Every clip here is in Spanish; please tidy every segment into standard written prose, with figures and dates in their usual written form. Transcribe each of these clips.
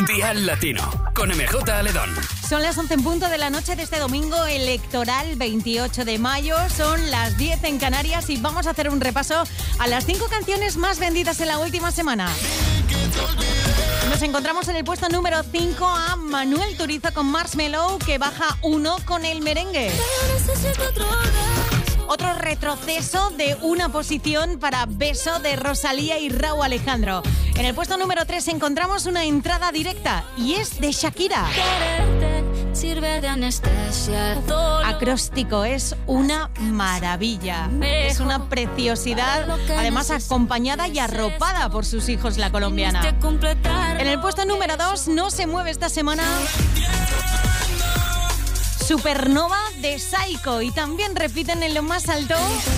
Dial Latino, con MJ Aledón. Son las 11 en punto de la noche de este domingo electoral 28 de mayo. Son las 10 en Canarias y vamos a hacer un repaso a las 5 canciones más vendidas en la última semana. Nos encontramos en el puesto número 5 a Manuel Turizo con Marshmello, que baja 1 con El Merengue. Otro retroceso de una posición para Beso de Rosalía y Rauw Alejandro. En el puesto número 3 encontramos una entrada directa y es de Shakira. Sirve de anestesia. Acróstico, es una maravilla. Es una preciosidad, además acompañada y arropada por sus hijos, la colombiana. En el puesto número 2 no se mueve esta semana Supernova de Saiko, y también repiten en lo más alto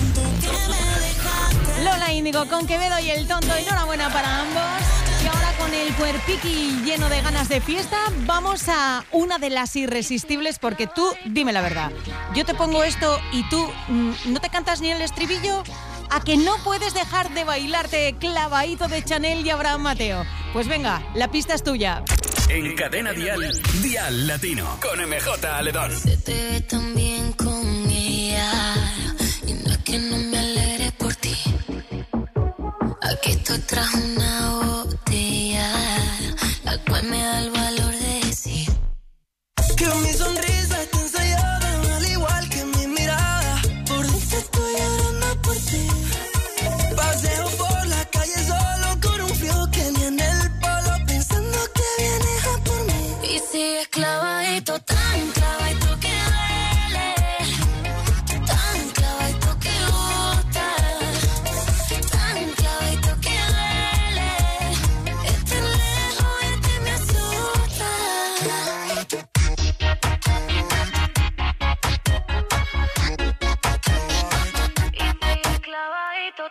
Lola Índigo con Quevedo y El Tonto. Enhorabuena para ambos. Y ahora, con el cuerpiqui lleno de ganas de fiesta, vamos a una de las irresistibles, porque tú, dime la verdad, yo te pongo esto y tú no te cantas ni el estribillo. ¿A que no puedes dejar de bailarte Clavadito de Chanel y Abraham Mateo? Pues venga, la pista es tuya. En Cadena Dial, Dial Latino, con MJ Aledón. Se te ve tan bien con ella, y no es que no me alegre por ti. Aquí estoy tras una botella, la cual me da el valor de decir que mi sonrisa está ensayada, al igual que mi mirada. Por dentro estoy llorando por ti. Paseo por la calle solo con un frío que ni en el polo, pensando que vienes a por mí. y sigues clavadito, tan clavadito que duele, tan clavadito que gusta, tan clavadito que duele. Estar lejos de ti me asusta. Y sigues clavadito.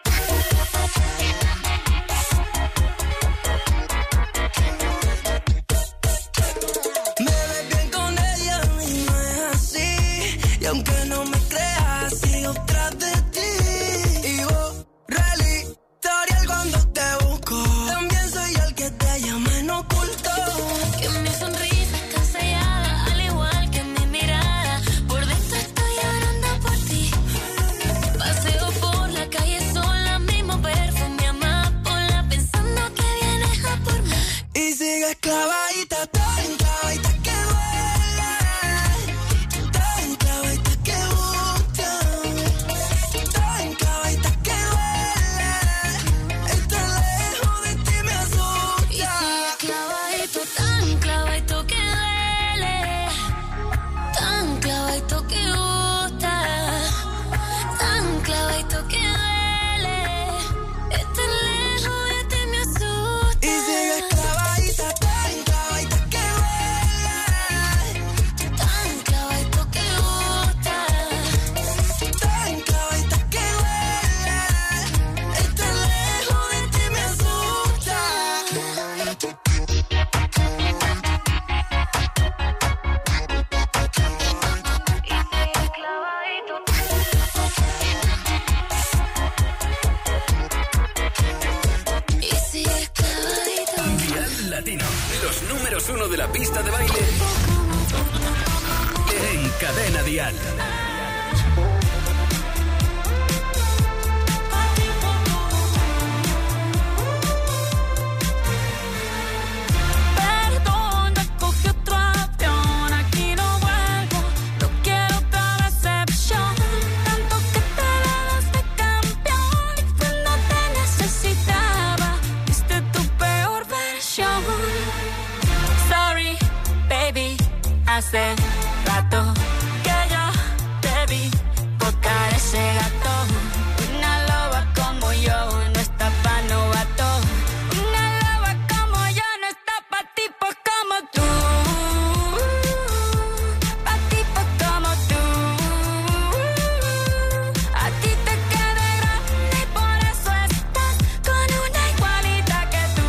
Me ves bien con ella y no es así. Y aunque no me creas, sigo tras de ti. Y borré el historial cuando te busco. También soy el que te llama en oculto. Que mi sonrisa está sellada, al igual que mi mirada. Por dentro estoy llorando por ti. Paseo por la calle sola, mismo perfume amapola, pensando que vienes a por mí. Y sigues clavadita, tan clavadita que duele, tan clavadita que gusta, tan clavadita que duele. Estar lejos de ti me Y asusta. sigues clavadito, tan clavadito que duele, tan clavadito que gusta, tan clavadito que duele. Estar lejos de ti me asusta. Y sigues clavadita, tan clavadita que duele, Tan clavadito que gusta, tan clavadita que duele. Estar lejos de ti me asusta. y sigues clavadito. Y sigues clavadito. Dial Latino, los números 1 de la pista de baile en Cadena Dial. Perdona, cogí otro avión, aquí no vuelvo, no quiero otra decepción. Tanto que te das de campeón, y cuando te necesitaba, viste tu peor versión. Sorry, baby, hace rato que yo te vi tocar ese gato. Una loba como yo no está pa' novato. Una loba como yo no está pa' tipos como tú. Pa' tipos como tú. A ti te queda grande y por eso estás con una igualita que tú.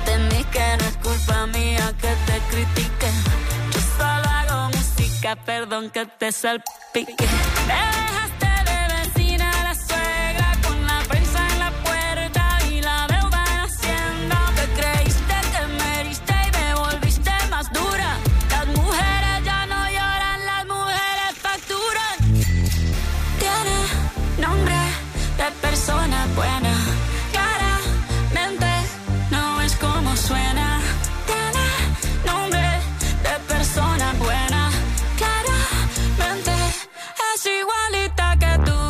Confíate en mí que no es culpa mía que te critique. Yo solo hago música, perdón que te salpique. Me dejaste de vecina a la suegra con la prensa en la puerta y la deuda en Hacienda. Te creíste que me heriste y me volviste más dura. Las mujeres ya no lloran, las mujeres facturan. Tiene nombre de persona buena, claramente no es como suena. Tiene nombre de persona buena, claramente es igualita que tú.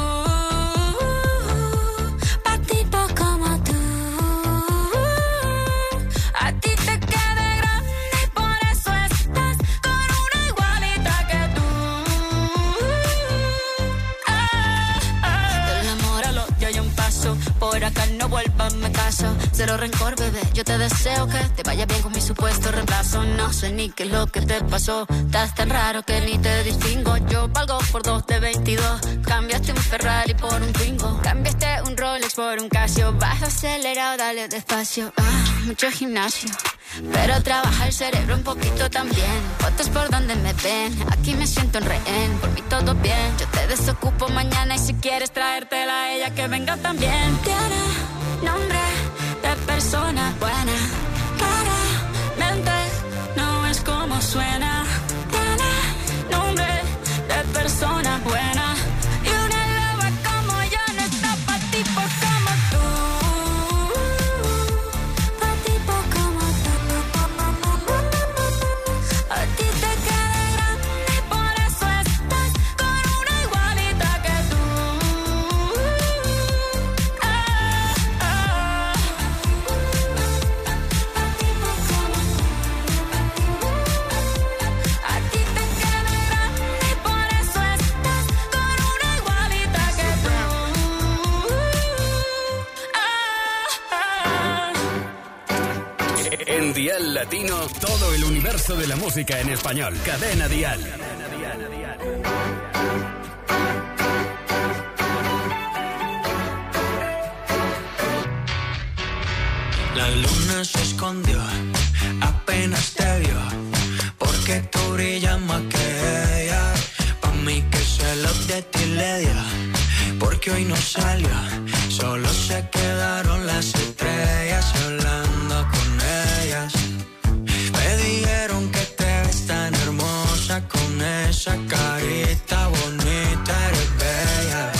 Pa' tipo como tú, a ti te queda grande y por eso estás con una igualita que tú. Del amor al odio hay un paso, por acá no vuelvas, me caso. Cero rencor, bebé, yo te deseo que te vaya bien con mi supuesto reemplazo. No sé ni qué es lo que te pasó, estás tan raro que ni te distingo. Yo valgo por 2 de 22, cambiaste un Ferrari por un Twingo, cambiaste un Rolex por un Casio. Baja acelerado, dale despacio. Mucho gimnasio, pero trabaja el cerebro un poquito también. Fotos por donde me ven, aquí me siento en rehén. Por mí todo bien, yo te desocupo mañana y si quieres traértela a ella que venga también. Tiene nombre de persona buena, claramente no es como suena. Tiene nombre de persona buena y una loba como yo no está pa' tipos como tú. Pa' tipos como tú. A ti te queda grande y por eso estás con una igualita que tú. A ti te queda grande y por eso estás con una igualita que tú. En Dial Latino, todo el universo de la música en español. Cadena Dial. La luna se escondió, apenas te vio, porque tú brillas más que ella. Pa' mí que celos de ti le dio, porque hoy no salió, solo se quedaron las estrellas hablando con ellas. Me dijeron que te ves tan hermosa con esa carita bonita, eres bella.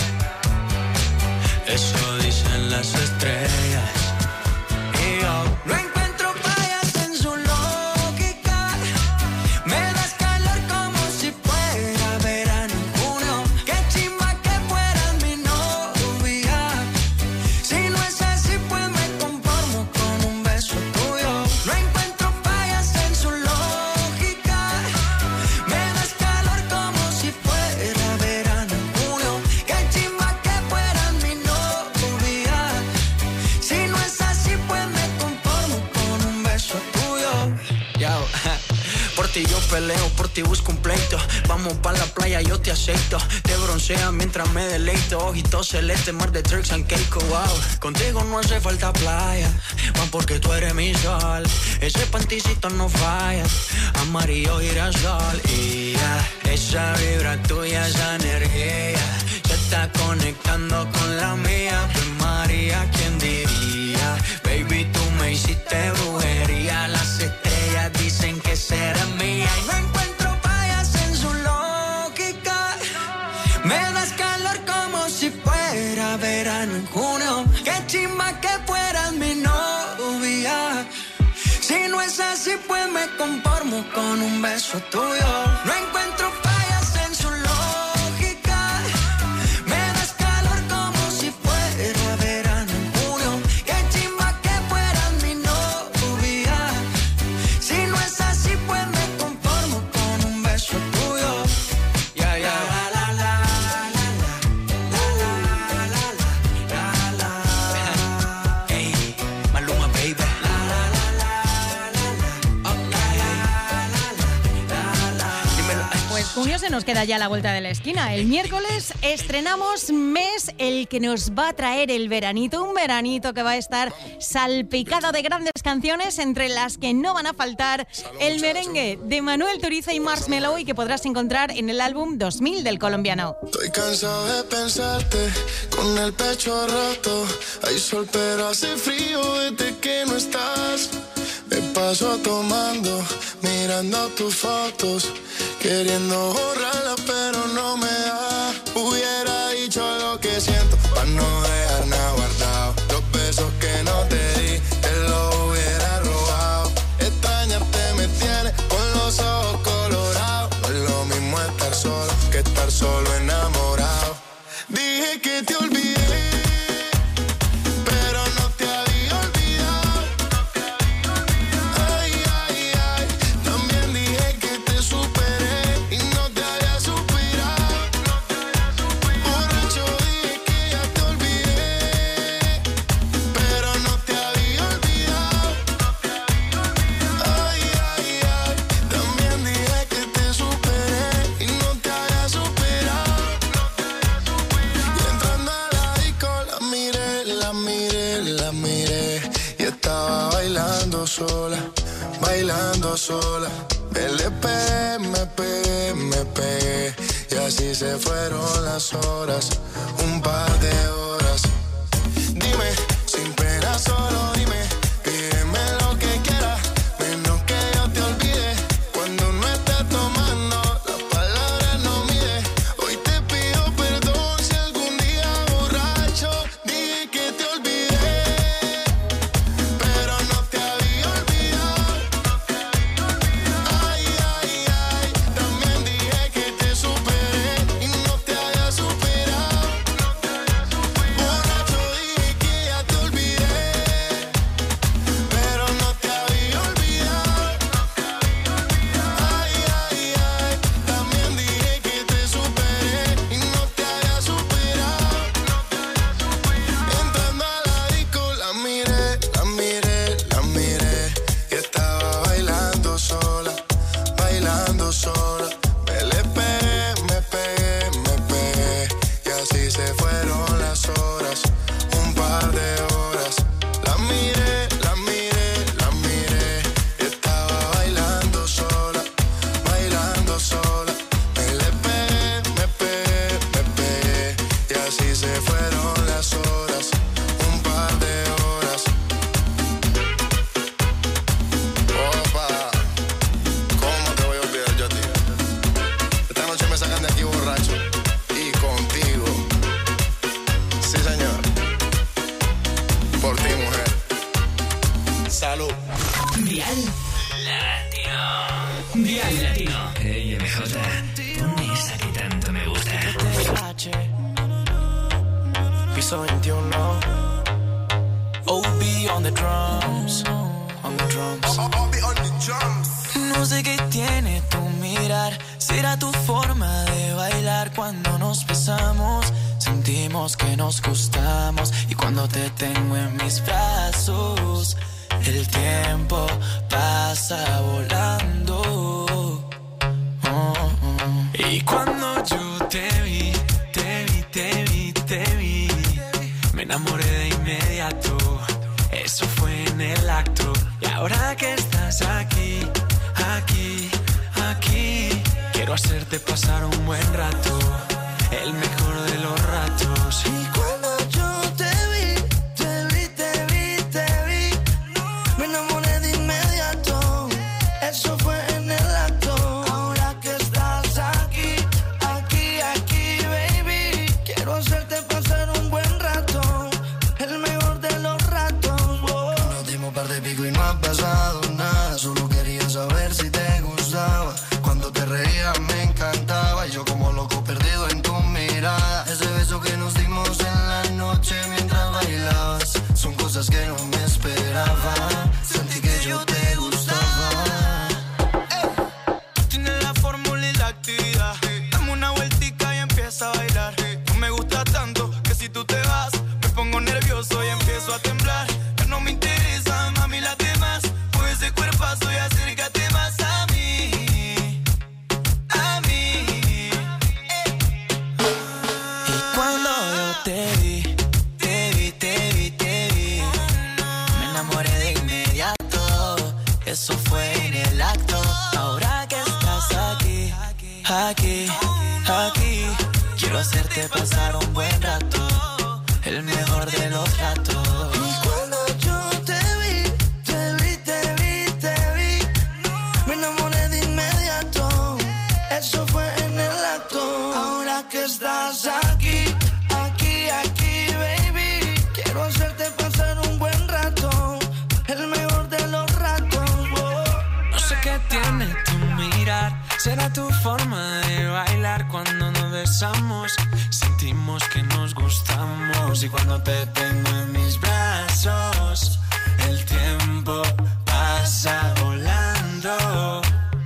Eso dicen las estrellas. Y yo no encuentro fallas en su lógica. Me das calor como si fuera verano en junio. Qué chimba que fueras mi novia. Si no es así, pues me conformo con un beso tuyo. No encuentro fallas en su lógica. Me das calor como si fuera verano en junio. Qué chimba que fueras mi novia. Si no es así, pues me conformo con un beso tuyo. Yo, por ti yo peleo, por ti busco un pleito. Vamos pa' la playa, yo te aceito. Te broncea mientras me deleito. Ojitos celeste, mar de Turks and Caicos, wow. Contigo no hace falta playa, más porque tú eres mi sol. Ese panticito no falla, amarillo girasol. Y esa vibra tuya, esa energía, se está conectando con la mía. Pues María, ¿quién diría? Baby, tú me hiciste brujería. Las estrellas dicen que será mía. Y no encuentro fallas en su lógica. Me das calor como si fuera verano en junio. Qué chimba que fueras mi novia. Si no es así, pues me conformo con un beso tuyo. No encuentro fallas en su lógica. Me das calor como si fuera verano en junio. Qué chimba que fueras mi novia. Si no es así, pues me conformo con un beso tuyo. Ya, ya, la, la, la, la. Ey, Maluma, baby. Dímelo. junio se nos queda ya a la vuelta de la esquina. El miércoles estrenamos mes, el que nos va a traer el veranito, un veranito que va a estar salpicado de grandes canciones, entre las que no van a faltar el merengue de Manuel Turizo y Marshmello, y que podrás encontrar en el álbum 2000 del colombiano. Estoy cansado de pensarte con el pecho roto. Hay sol pero hace frío desde que no estás. Me paso tomando, mirando tus fotos, queriendo borrarlas pero no me da. Hubiera dicho lo que siento para no dejar nada guardado. Los besos que no te di, te los hubiera robado. Extrañarte me tiene con los ojos colorados. No es lo mismo estar solo que estar solo enamorado. Dije que te olvidé, pero no te había olvidado. Ay, ay, ay. También dije que te superé y no te había suspirado. Borracho dije que ya te olvidé, pero no te había olvidado. Ay, ay, ay. También dije que te superé y no te había superado. Y entrando a la disco la miré, la miré, la miré. Y estaba bailando sola, bailando sola. Le pegué, me pegué, me pegué. Y así se fueron las horas, un par de horas. Dime, sin pena solo dime, pídeme lo que quieras, menos que yo te olvide. Cuando no estés tomando, las palabras no mide. Hoy te pido perdón si algún día borracho dije que te olvidé, pero no te había olvidado. Ay, ay, ay. También dije que te superé y no te había superado. Borracho dije que ya te olvidé, pero no te había olvidado. Ay, ay, ay. También dije que te superé y no te había superado. Entrando a la disco la miré, la miré, la miré. Y estaba bailando sola, bailando sola. Me pegué, me pegué, me pegué. Y así se fueron las horas, un par de horas. La miré, la miré, la miré. Y estaba bailando sola, bailando sola. Me pegué, me pegué, me pegué. Y así se fueron las horas, un par de horas. Opa, ¿cómo te voy a olvidar yo a ti? Esta noche me sacan de aquí borracho y contigo. Sí, señor. Por ti, mujer. Salud. Dial Latino. Dial Latino. Hey, MJ, ponme esa que tanto me gusta. H, piso 21. OB on the drums, on the drums. No sé qué tiene tu mirar, será tu forma de bailar. Cuando nos besamos, sentimos que nos gustamos. Y cuando te tengo en mis brazos, el tiempo pasa volando. Oh, oh. Y cuando yo te vi, me enamoré de inmediato. Eso fue en el acto. Y ahora que estás aquí, aquí, aquí, quiero hacerte pasar un buen rato, el mejor de los ratos. Y cuando yo te vi, me enamoré de inmediato. Eso fue en el acto. Ahora que estás aquí, aquí, aquí, baby, quiero hacerte pasar un buen rato, el mejor de los ratos. Oh. Nos dimos par de pico y no ha pasado nada. Solo quería saber si te gustaba. Cuando te reías me encantaba. Y yo como loco perdido en tu mirada. Ese beso que nos dimos en la noche mientras bailabas, son cosas que no me esperaba. Sentí que yo te gustaba. Tienes la fórmula y la actividad. Dame una vueltica y empieza a bailar. Tú me gusta tanto que si tú te vas, me pongo nervioso y empiezo a temblar. Ya no me interesa, mami, las demás. Puede ser eso fue en el acto. Ahora que estás aquí, aquí, aquí, quiero hacerte pasar un buen rato, el mejor de los ratos. Y cuando yo te vi, me enamoré de inmediato, eso fue en el acto. Ahora que estás aquí, aquí, aquí, baby, quiero hacerte pasar un buen rato, el mejor de los ratos. Oh. No sé qué tiene tu mirar, será tu forma de bailar cuando nos besamos. Sentimos que nos gustamos y cuando te tengo en mis brazos, el tiempo pasa volando.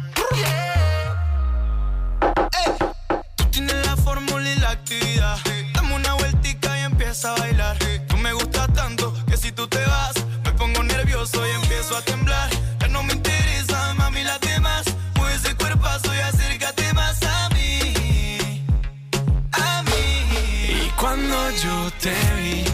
Tú tienes la fórmula y la actividad. Dame una vueltica y empieza a bailar. Tú me gustas tanto que si tú te vas, me pongo nervioso y empiezo a temblar. Ya no me interesa, mami, las demás. Mueve ese cuerpazo y acércate más a mí. A mí. Y cuando yo te vi,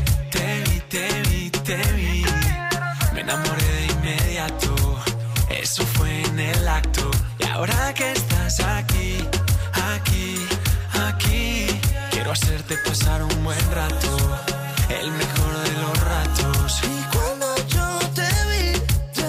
me enamoré de inmediato, eso fue en el acto. Y ahora que estás aquí, aquí, aquí, quiero hacerte pasar un buen rato, el mejor de los ratos. Y cuando yo te vi,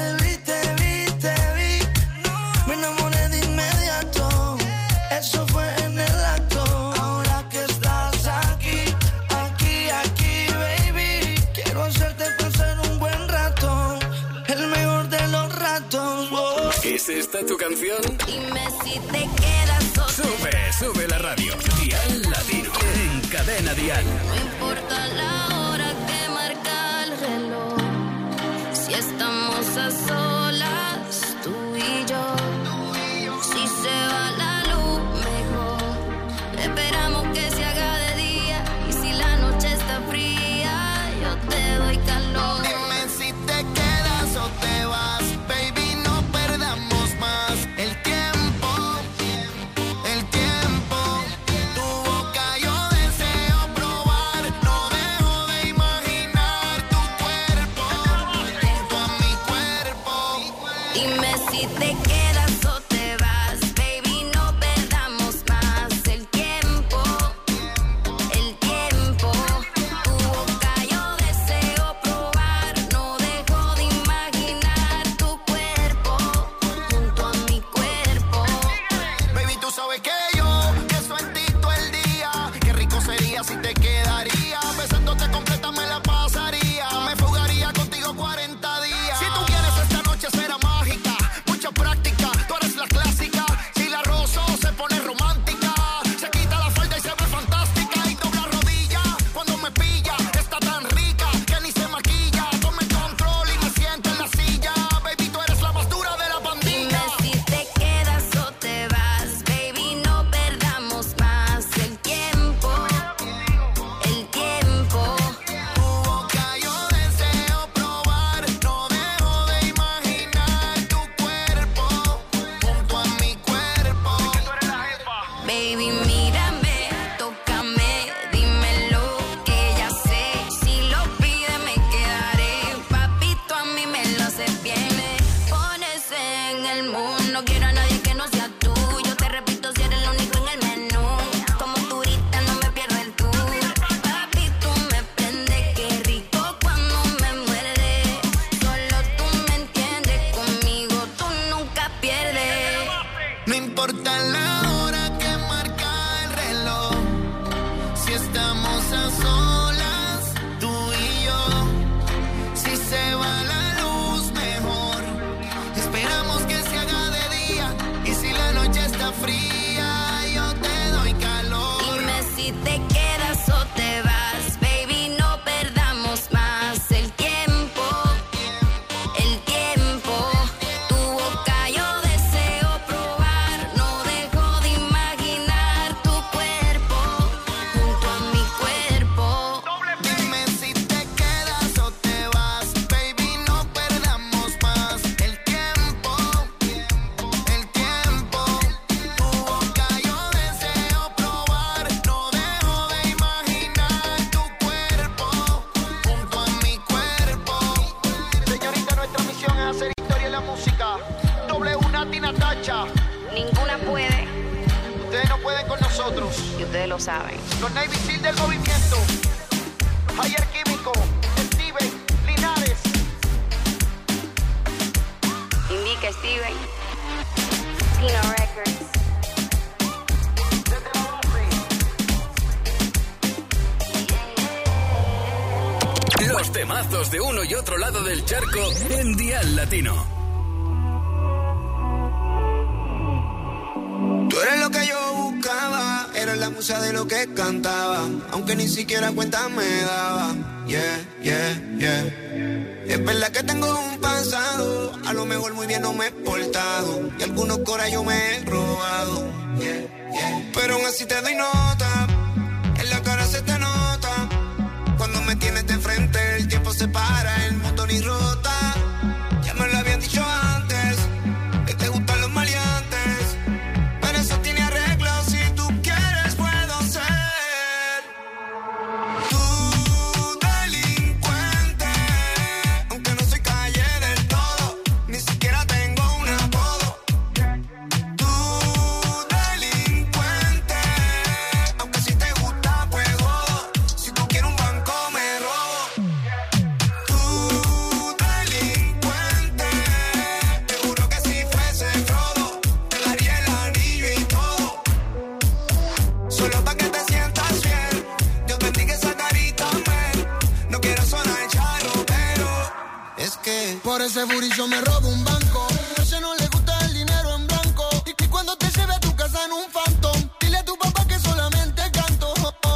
me enamoré de inmediato, eso fue en el acto. Ahora que estás aquí, aquí, aquí, baby, quiero hacerte pasar un buen rato, el mejor de los ratos. Oh. ¿Es esta tu canción? Dime si te quedas o te Sube la radio. Dial Latino. En Cadena Dial. No importa la hora que marca el reloj, si estamos a solas, tú y yo. Si se va la luz, mejor esperamos que se haga de día. Y si la noche está fría, yo te doy calor. Dime si te quedas o te vas, baby, no perdamos más el tiempo, el tiempo. Tu boca yo deseo probar, no dejo de imaginar tu cuerpo junto a mi cuerpo. Dime si te quedas o te vas, baby, no perdamos más el tiempo, el tiempo. Tu boca yo deseo probar, no dejo de imaginar tu cuerpo junto a mi cuerpo. Baby, tú sabes que yo pienso en ti todo el día. Qué rico sería si te quedaría. Besándote completa me la pasaría. Me fugaría contigo 40 días. Si tú quieres esta noche será mágica. Mucha práctica, tú eres la clásica. Si la rozo se pone romántica. Se quita la falda y se ve fantástica. Y dobla rodilla cuando me pilla. Está tan rica que ni se maquilla. Toma el control y me siento en la silla. Baby, tú eres la más dura de la Dime pandilla. si te quedas o te vas, baby, no perdamos más el tiempo, el tiempo. Tu boca yo deseo probar, no dejo de imaginar tu cuerpo junto a mi cuerpo. Baby, mírame, tócame, dímelo que ya sé. Si lo pide me quedaré, papito, a mí me lo haces bien. Me pones en el mundo, quiero a nadie que no sea tú. Yo te repito si eres lo único en el menú. Como turista no me pierdo el tour. Papi, tú me prendes, qué rico cuando me muerdes. Solo tú me entiendes, conmigo tú nunca pierdes. No importa la hora que marca el reloj, si estamos a solas, tú y yo. Si se va la luz, mejor esperamos que se haga de día. Y si la noche está fría, yo te doy calor. Dime si te quedas o te vas, baby, no perdamos más el tiempo, el tiempo. Tu boca yo deseo probar, no dejo de imaginar tu cuerpo junto a mi cuerpo. Dime si te quedas o te vas, baby, no perdamos más el tiempo, el tiempo. Tu boca yo deseo probar, no dejo de imaginar tu cuerpo junto a mi cuerpo. Señorita, nuestra misión es hacer historia en la música. Nati Natacha. Ninguna puede. Ustedes no pueden con nosotros. Y ustedes lo saben. Los Navy Seal del movimiento. Javier Químico, Steven, Linares. Indica Steven. Tino Records. Los temazos de uno y otro lado del charco en Dial Latino. Tú eres lo que yo buscaba, eres la musa de lo que cantaba, aunque ni siquiera cuenta me daba. Yeah, yeah, yeah. Es verdad que tengo un pasado, a lo mejor muy bien no me he portado, y algunos coras yo me he robado. Yeah, yeah. Pero aún así te doy nota, en la cara se te nota. Cuando me tienes de frente, el tiempo se para, el mundo ni rota. Ya me lo habían dicho antes, que te gustan los maleantes. Pero eso tiene arreglo, si tú quieres puedo ser tu delincuente. Aunque no soy calle del todo, ni siquiera tengo un apodo. Tu delincuente, aunque si te gusta pues jodo. Si tú quieres un banco me robo. Tu delincuente, te juro que si fuese Frodo, te daría el anillo y todo. Solo pa' que te sientas bien, Dios bendiga esa carita, man. No quiero sonar charro, pero es que Por ese burillo me robo un banco. A ella no le gusta el dinero en blanco. Y cuando te lleve a tu casa en un Phantom, dile a tu papá que solamente canto.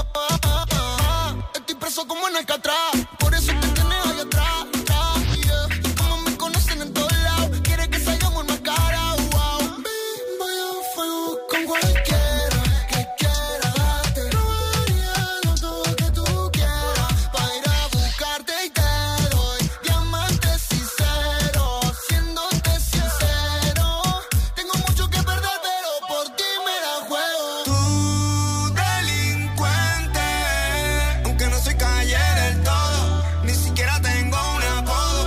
Estoy preso como en Alcatraz. Por eso te tienes ahí atrás. Yeah. Y como me conocen en todos lados, quiere que salgamos más cara. Wow. Voy a fuego con cualquiera que quiera darte. Robaría todo que tú quieras para ir a buscarte y te doy diamantes sinceros. Siéndote sincero, tengo mucho que perder, pero por ti me la juego. tu delincuente, aunque no soy calle del todo, ni siquiera tengo un apodo.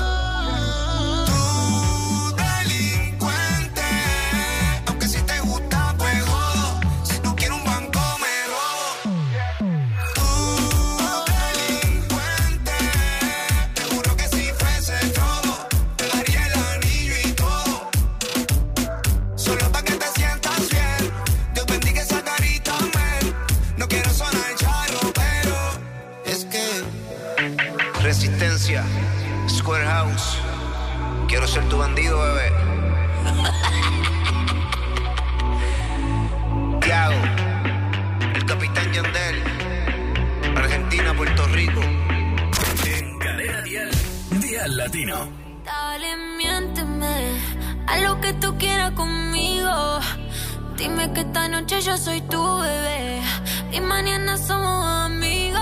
Tu delincuente, aunque si te gusta pues jodo. Si tú quieres un banco me robo. Tu delincuente, te juro que si fuese Frodo, te daría el anillo y todo. Solo pa' que te sientas bien, Dios bendiga esa carita, man. No quiero sonar charro, pero es que Resistencia, Square House. Quiero ser tu bandido, bebé. Tiago, el capitán Yandel, Argentina, Puerto Rico. En Cadena Dial, Dial Latino. Dale, miénteme, haz lo que tú quieras conmigo. Dime que esta noche yo soy tu bebé y mañana somos amigos,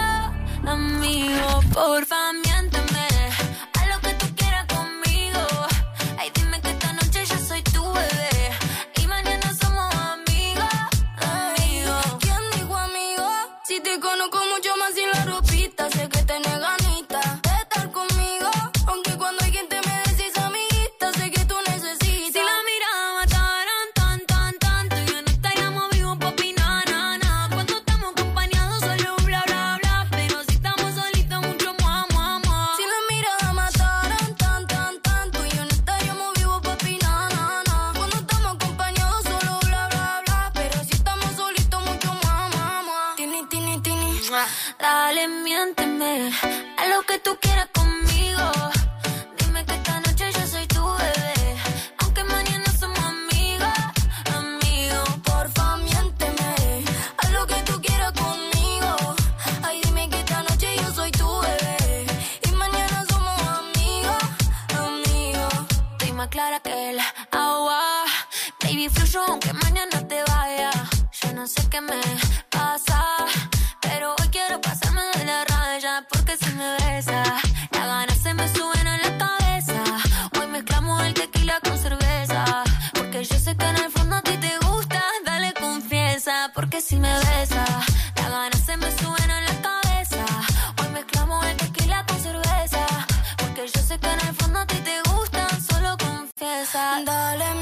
amigos. Porfa, miénteme, haz lo que tú quieras conmigo. Ay, dime que esta noche yo soy tu bebé y mañana somos amigos, amigos. ¿Quién dijo amigo? Si te conozco mucho más sin la ropita, sé que tenés ganita de estar conmigo. Aunque cuando hay gente me decís amiguita, sé que tú necesitas. Si la mirada mataran tanto, yo no estaríamos vivos, papi, na. Cuando estamos acompañados solo bla, bla, bla. Pero si estamos solitos mucho más. Si la mirada mataran tanto, yo no estaríamos vivos, papi, na. Cuando estamos acompañados solo bla, bla, bla. Pero si estamos solitos mucho más. Tini. Dale, miénteme, haz lo que tú quieras conmigo. Dime que esta noche yo soy tu bebé, aunque mañana somos amigos, amigos. Porfa, miénteme, haz lo que tú quieras conmigo. Ay, dime que esta noche yo soy tu bebé y mañana somos amigos, amigos. Estoy más clara que el agua, baby, fluyo aunque mañana te vaya. Yo no sé qué me pasa, pero hoy quiero pasarme de la raya, porque si me besas, las ganas se me suben a la cabeza. Hoy mezclamos el tequila con cerveza, porque yo sé que en el fondo a ti te gusta. Dale, confiesa, porque si me besas, las ganas se me suben a la cabeza. Hoy mezclamos el tequila con cerveza, porque yo sé que en el fondo a ti te gusta. Solo confiesa. Dale, miente.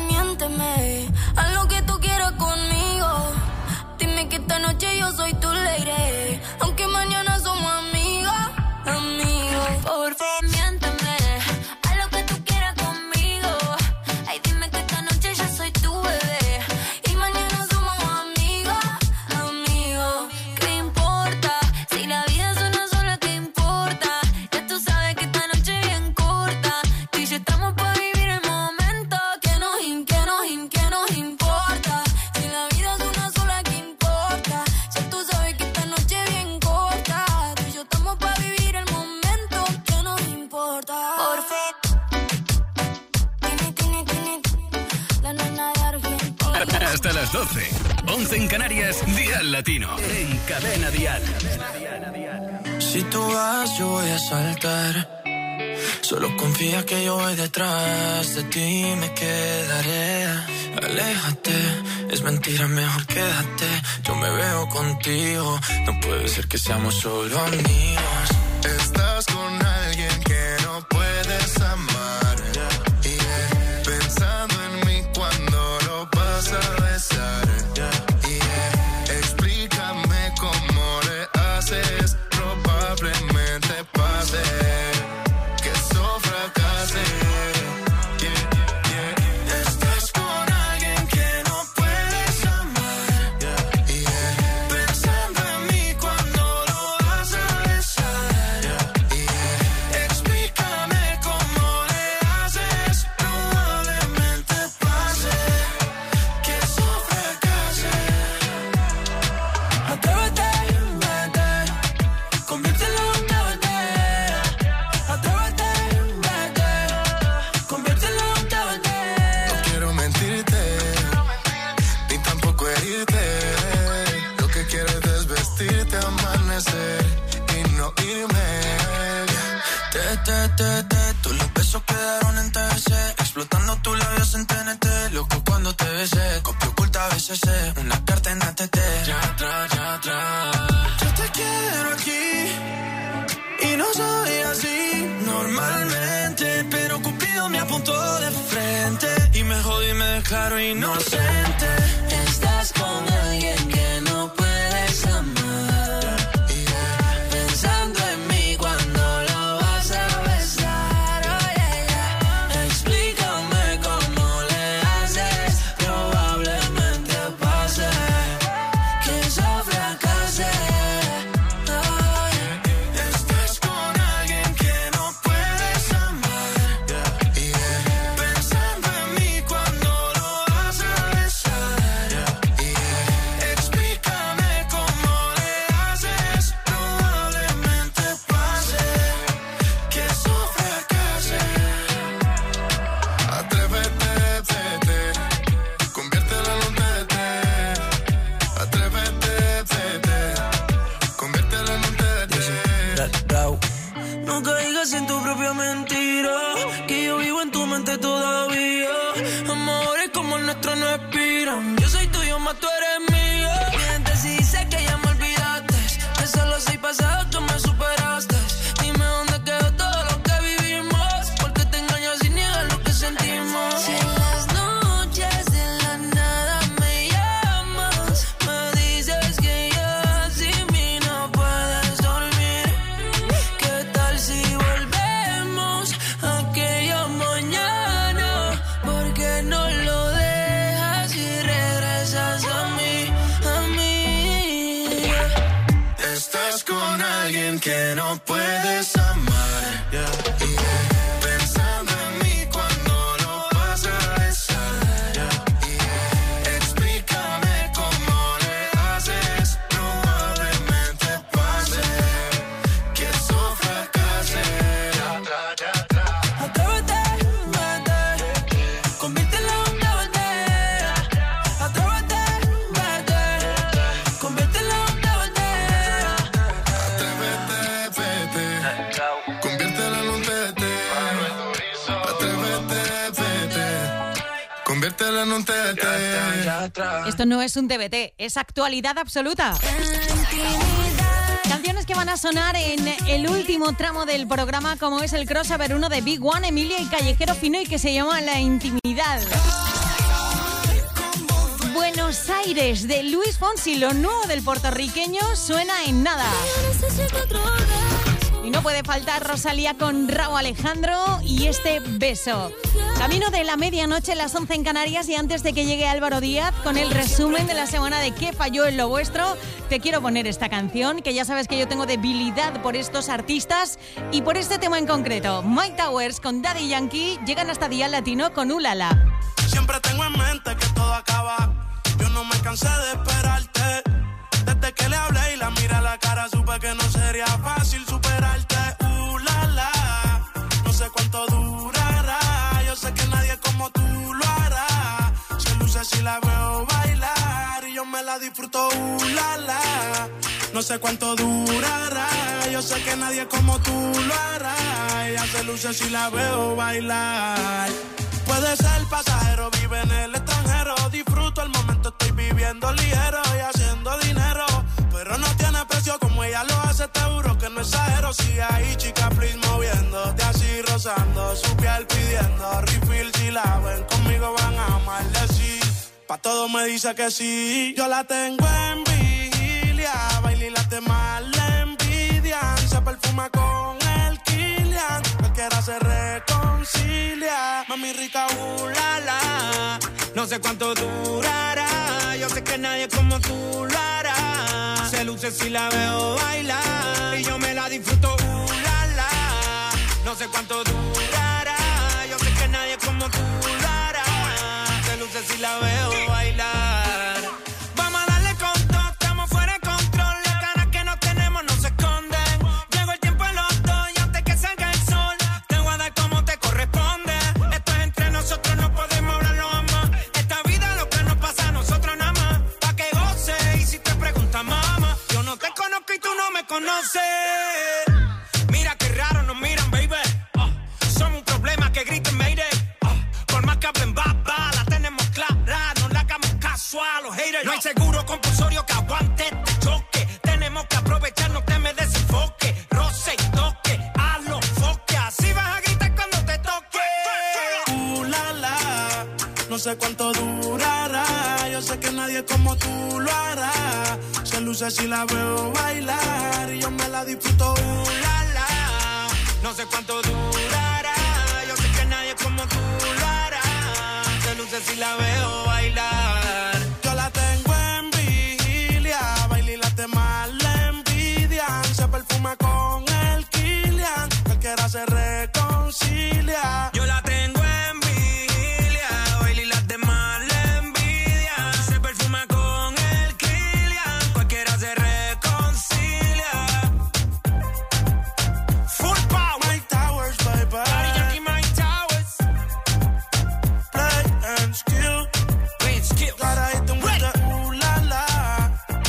miénteme, haz lo que tú quieras conmigo. Dime que esta noche yo soy tu lady, aunque mañana somos amigos, amigos. Por favor, miénteme, haz lo que tú quieras conmigo. Ay, dime que esta noche yo soy tu bebé y mañana somos amigos, amigos. ¿Qué importa? Si la vida es una sola, ¿qué importa? Ya tú sabes que esta noche es bien corta. Tú y yo estamos para vivir el momento. Que nos importa. Si la vida es una sola, ¿qué importa? Ya tú sabes que esta noche es bien corta. Tú y yo estamos para vivir el momento. Que nos importa. Por fin. La nena de Argentina. Hasta las 12. 11 en Canarias, Dial Latino. En Cadena Dial. Si tú vas, yo voy a saltar. Solo confía que yo voy detrás de ti, me quedaré. Aléjate, es mentira, mejor quédate. Yo me veo contigo, no puede ser que seamos solo amigos. Estás con alguien que no puedes amar. Yeah. Pensando en mí cuando lo vas a besar. Yeah. Explícame cómo le haces. Probablemente pase que eso fracase. Yeah. Estás con alguien que no puedes amar. Yeah. Pensando en mí cuando lo vas a besar. Yeah. Explícame cómo le haces. Probablemente pase que eso fracase. Atrévete, vete, conviértelo en un TBT. Atrévete, vete, conviértelo en un TBT. No quiero mentirte, ni tampoco herirte. Lo que quiero es desvestirte, amanecer y no irme. Tus los besos quedaron en TBC. Explotando tus labios en TNT. Loco cuando te besé. Copia oculta BCC. Una carta en ATT. Ya atrás. Yo te quiero aquí y no soy así normalmente, pero Cupido me apuntó de frente y me jodí y me declaro inocente. Estás con alguien que no puedes amar. Pensando en mí cuando lo vas a besar. Oh, yeah. Explícame cómo le haces. Probablemente pase que eso fracase. Oh, yeah. Estás con alguien que no puedes amar. Yeah. Pensando en mí cuando lo vas a besar. Yeah. Explícame cómo le haces. Probablemente pase que eso fracase. Atrévete, vete, conviértelo en un TBT. Atrévete, vete, conviértelo en un TBT. No caigas en tu propia mentira, que yo vivo en tu mente todavía. Amores como el nuestro no expiran. Yo soy tuyo, más tú eres mía. Mientes si dice que ya me olvidaste. Que solo soy pasado, tú me superaste. Dime dónde quedó todo lo que vivimos. Porque te engañas y niegas lo que sentimos. Si en las noches de la nada me llamas, me dices que ya sin mí no puedes dormir. ¿Qué tal si volvemos aquella mañana? Porque no lo dejas y regresas a mí, a mí. Estás con alguien que no puedes amar. Yeah. Pensando en mí cuando lo vas a besar. Yeah. Explícame cómo le haces. Probablemente pase que eso fracase. Atrévete, vete, conviértelo en un TBT. Atrévete, vete, conviértelo en un TBT. Atrévete, vete, conviértelo en un TBT. Atrévete, vete, conviértelo en un TBT. Esto no es un TBT, es actualidad absoluta. Canciones que van a sonar en el último tramo del programa, como es el crossover 1 de Big One, Emilia y Callejero Fino, y que se llama La Intimidad. Buenos Aires de Luis Fonsi, lo nuevo del puertorriqueño, suena en nada. Y no puede faltar Rosalía con Rauw Alejandro y este beso. Camino de la medianoche, las 11 en Canarias, y antes de que llegue Álvaro Díaz con el resumen de la semana de qué falló en lo vuestro, te quiero poner esta canción, que ya sabes que yo tengo debilidad por estos artistas y por este tema en concreto. Mike Towers con Daddy Yankee llegan hasta Dial Latino con Ulala. Siempre tengo en mente que todo acaba. Yo no me cansé de esperarte. Desde que le hablé y la miré a la cara, supe que no sería fácil superarte. La la, no sé cuánto durará. Yo sé que nadie como tú lo hará. Se luce si la veo bailar y yo me la disfruto. La la, no sé cuánto durará. Yo sé que nadie como tú lo hará. Ella se luce si la veo bailar. Puede ser pasajero, vive en el extranjero. Disfruto el momento, estoy viviendo ligero y haciendo dinero. Pero no tiene precio como ella lo hace, te juro que no exagero. Sigue ahí, chica, please, moviéndote así, rozando su piel, pidiendo refill. Si la ven conmigo van a amarle, sí. Pa' todo me dice que sí. Yo la tengo en vigilia, baila y las demás le envidian. Se perfuma con el Kilian, cualquiera se reconcilia. Mami rica, la la, no sé cuánto durará. Yo sé que nadie como tú lo hará. Se luce si la veo bailar y yo me la disfruto, la la. No sé cuánto durará. Yo sé que nadie como tú lo hará. Se luce si la veo bailar. Vamos a darle con todo, estamos fuera de control. Las ganas que no tenemos no se esconden. Llegó el tiempo en los dos y antes que salga el sol te voy a dar como te corresponde. Esto es entre nosotros, no podemos hablarlo jamás. Esta vida lo que nos pasa a nosotros nada más. Pa' que goce y si te preguntas mamá, yo no te conozco y tú no me conoces. Mira qué raro nos miran, baby. Somos un problema que griten mayday. Por más que hablen baba, la tenemos clara. No le hagamos caso a los haters. No hay seguro compulsorio que aguante este choque. Tenemos que aprovechar, no te me desenfoque. Roce y toque, a los foques. Así vas a gritar cuando te toque. La la, no sé cuánto durará. Yo sé que nadie como tú lo hará. Se luce si la veo bailar y yo me la disfruto. La la, no sé cuánto durará. Yo sé que nadie como tú lo hará. Se luce si la veo bailar. Yo la tengo en vigilia, baila y las demás le envidian. Se perfuma con el Kilian, cualquiera se reconcilia. Yo la tengo en vigilia, baila y las demás le envidian. Se perfuma con el Kilian, cualquiera se reconcilia. Full power, Mike Towers, bye bye. Daddy Yankee, Mike Towers. Play and skill. Gotta hit them with the ooh la la.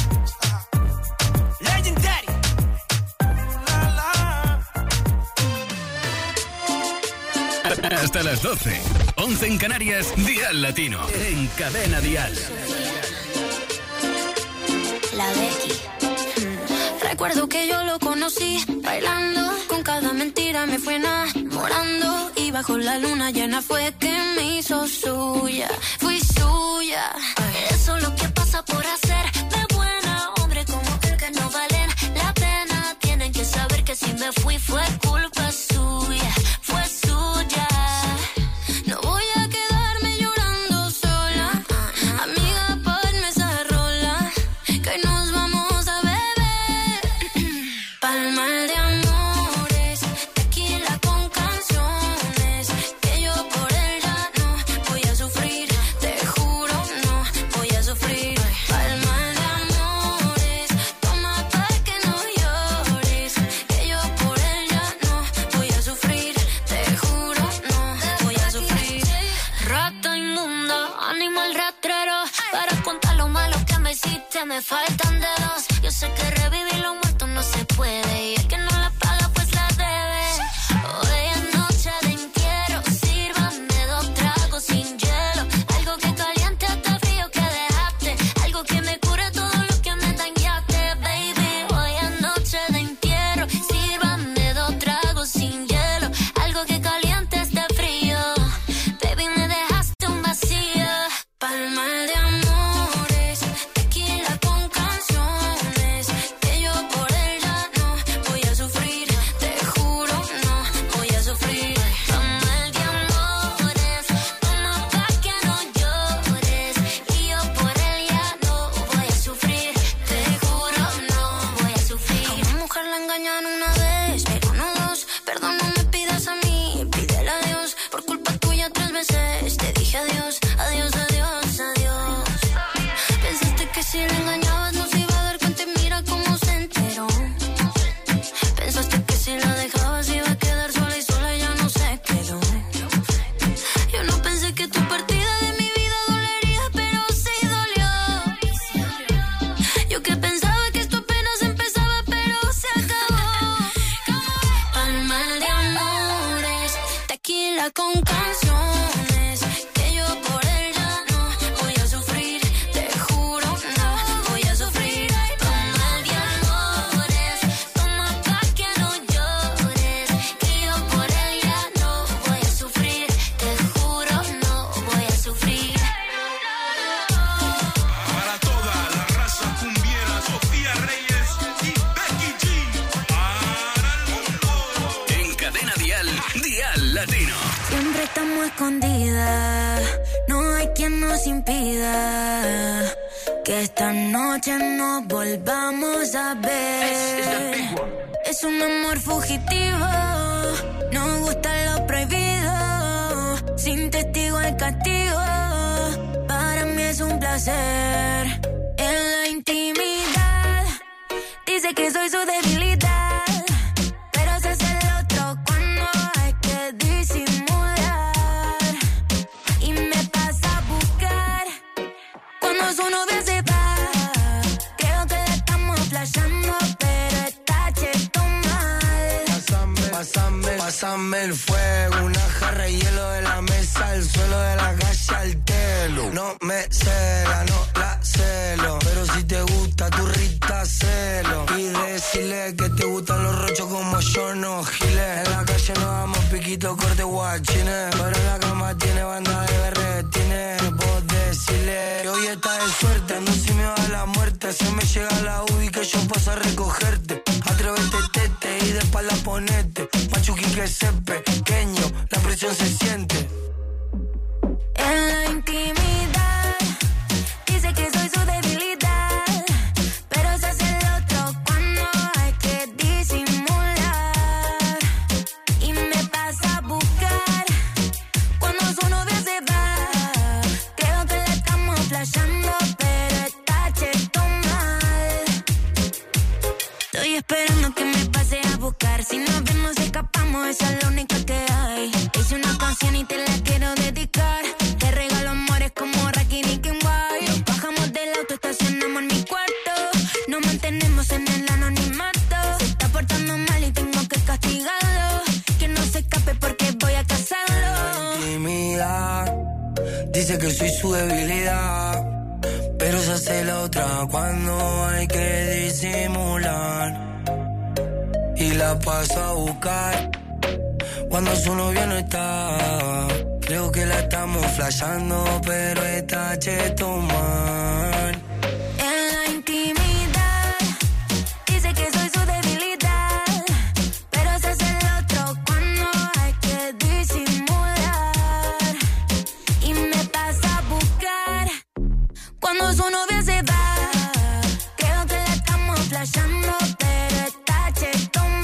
Legendary. Ooh la la. Hasta las 12. 11 en Canarias, Dial Latino. En Cadena Dial. La Becky. Recuerdo que yo lo conocí bailando. Con cada mentira me fue enamorando. Y bajo la luna llena fue que me hizo suya. Fui suya. Eso es lo que pasa por hacer de buena. Hombre como él que no valen la pena. Tienen que saber que si me fui fue culpa suya. Fue suya. No voy a quedarme llorando sola. Amiga, ponme esa rola. Que hoy nos vamos a beber. Palmar de amores, tequila con canciones. Que yo por él ya no voy a sufrir. Te juro, no voy a sufrir. Palmar de amores, toma pa' que no llores. Que yo por él ya no voy a sufrir. Te juro, no voy a sufrir. Rata inmunda, animal rastrero. Para contar lo malo que me hiciste me faltan dedos. Yo sé que revivir lo muerto no se puede. Y el que no la paga pues la debe. Hoy es noche de entierro. Sírvanme 2 tragos sin hielo. Algo que caliente hasta frío que dejaste. Algo que me cure todo lo que me dañaste, baby. Hoy es noche de entierro. Sírvanme 2 tragos sin hielo. Algo que caliente hasta frío. Baby, me dejaste un vacío. Palmar de amor. vida. No hay quien nos impida que esta noche nos volvamos a ver. Es un amor fugitivo, nos gusta lo prohibido. Sin testigo el castigo, para mí es un placer. En la intimidad, dice que soy su debilidad, pero se hace el otro cuando hay que disimular. Y me pasa a buscar cuando su novia se va. Creo que la estamos flasheando, pero está cheto mal. Pásame el fuego, una jarra de hielo de la mesa al suelo, de la calle al telo. No me cela, no la celo, pero si te gusta tu Rita, celo. Y decirle que te gustan los rochos como yo, no giles. En la calle nos damos piquito, corte guachines, pero en la cama tiene banda de berretines. Puedo decirle que hoy está de suerte, ando sin miedo a la muerte. Se me llega la UBI que yo paso a recogerte. Atrévete, tete, y de espalda ponete. Machuqui que se pequeño, la presión se siente. En la intimidad, dice que soy su debilidad, pero se hace el otro cuando hay que disimular. Y me pasa a buscar cuando su novia se va. Creo que la estamos flasheando, pero está cheto mal. Estoy esperando que me pase a buscar. Si nos vemos escapamos, esa es la única que hay. Hice una canción y te la quiero dedicar. Te regalo amores como Rocky, Nicky White. Nos bajamos del auto, estacionamos en mi cuarto. Nos mantenemos en el anonimato. Se está portando mal y tengo que castigarlo. Que no se escape porque voy a casarlo. Intimidad, dice que soy su debilidad, pero se hace la otra cuando hay que disimular. Y la paso a buscar cuando su novia no está. Creo que la estamos flasheando, pero está cheto mal. En la intimidad, dice que soy su debilidad, pero se hace el otro cuando hay que disimular. Y me pasa a buscar cuando su novia se va. Creo que la estamos flasheando, pero está cheto mal.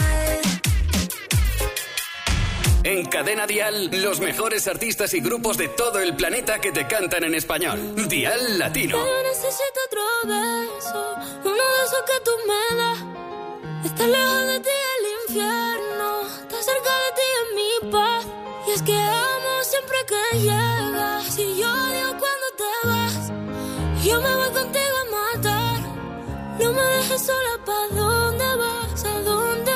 En Cadena Dial, los mejores artistas y grupos de todo el planeta que te cantan en español. Dial Latino. Pero necesito otro beso, uno de esos que tú me das. Está lejos de ti el infierno, está cerca de ti en mi paz. Y es que amo siempre que llegas. Si yo odio cuando te vas, yo me voy contigo a matar. No me dejes sola, ¿pa' dónde vas? ¿A dónde vas?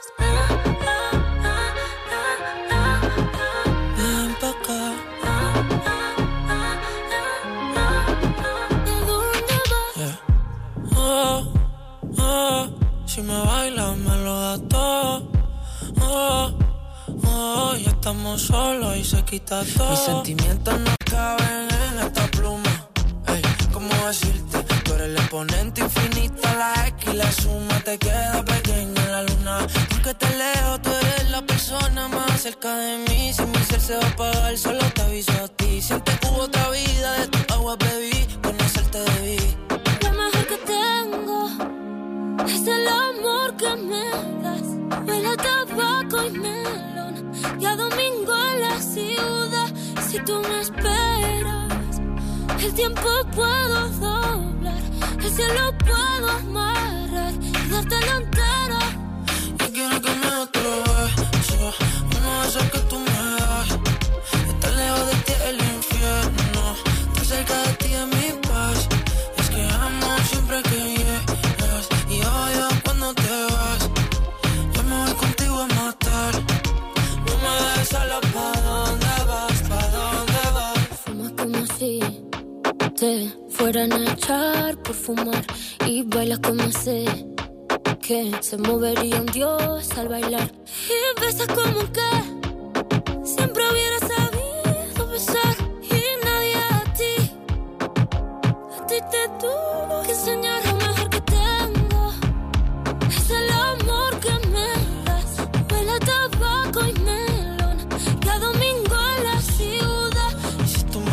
Ven pa' acá. Yeah. Oh, oh, si me bailas me lo das todo. Oh, oh, ya estamos solos y se quita todo. Mis sentimientos no caben en esta pluma. Ey, ¿cómo decirte? Tú eres el exponente infinito, la X y la suma te queda pequeña en la luna. Aunque te lejos, tú eres la persona más cerca de mí. Si mi ser se va a apagar, solo te aviso a ti. Siente que hubo otra vida, de tu agua bebí, conocerte debí. Lo mejor que tengo es el amor que me das. Huele a tabaco y melón, y a domingo en la ciudad. Si tú me esperas, el tiempo puedo doblar, el cielo puedo amarrar y dártelo entero. Yo quiero que me des otro beso, uno de esos que tú me das. Estar lejos de ti el infierno, estar cerca de ti es mi paz. Es que amo siempre que llegas y odio cuando te vas. Yo me voy contigo a matar. No me dejes sola, ¿pa' dónde vas? ¿Pa' dónde vas? Fumas como si te fueran a echar por fumar y bailas como sé que se movería un dios al bailar. Y besas como que siempre hubiera sabido besar. Y nadie a ti te tuvo que enseñar. Lo mejor que tengo es el amor que me das. Huele a tabaco y melón, y a domingo en la ciudad.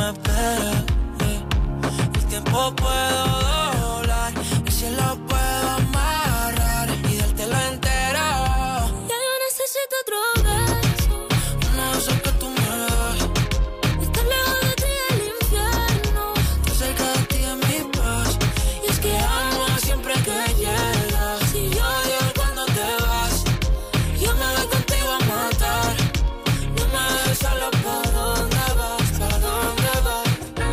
me esperes. El tiempo puedo doblar, el cielo puedo amarrar y dártelo entero. Ya yo necesito otro beso, Uno de esos que tú me das. estar lejos de ti del infierno. Estar cerca de ti es mi paz. Y es que amo siempre que llegas. Si yo odio cuando te vas, yo me voy contigo a matar. No me dejes solo, ¿pa' dónde vas? ¿Pa' dónde vas?